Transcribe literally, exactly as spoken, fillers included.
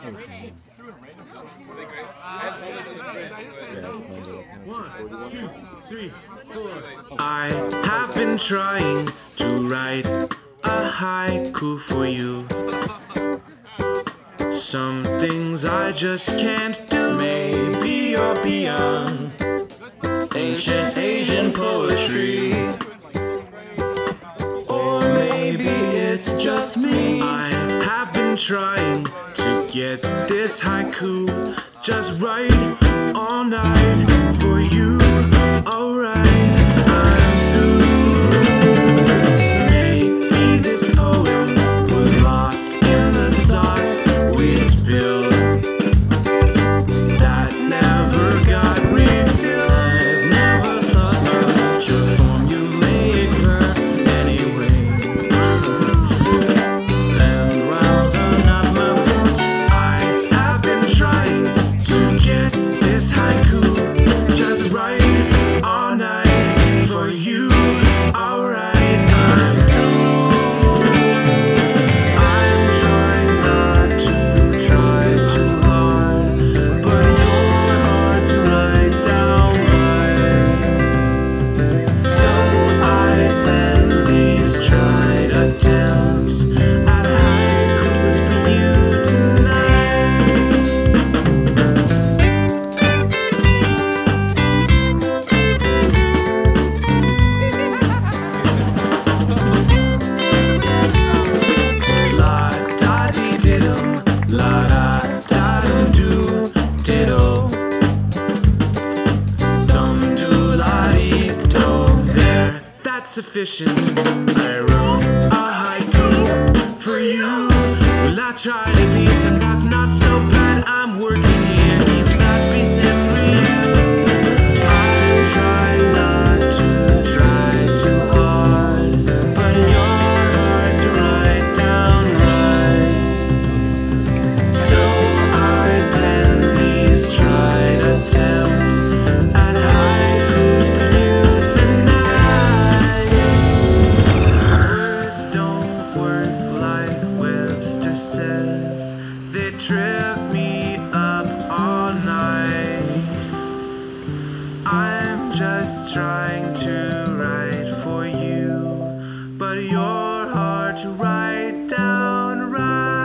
One, two, three, four. I have been trying to write a haiku for you. Some things I just can't do. Maybe you're beyond ancient Asian poetry, or maybe it's just me. I have been trying to get this haiku just right all night for you. Alright, I'm through. Maybe this poem was lost in the sauce we spilled that never got refilled. I've never thought much of formulaic verse anyway, and rhymes are not my forte. I have been trying to get this haiku just right all night for you. Alright, I'm through. I'm trying not to try too hard, but you're hard to write down right. So I pen these tried attempts at haikus for you tonight. La da dee diddum, la da da dum do diddle, dum do la dee do. There, that's sufficient. I wrote a haiku for you. Well, I tried at least, and that's not so bad. I'm working here, keep that piece in for you. I'm trying not to try too hard, but you're hard to write down right. So I pen these tried attempts at haikus for you tonight. Words don't work like Webster says. They trip me up all night. I'm just trying to write for you, but you're hard to write down right.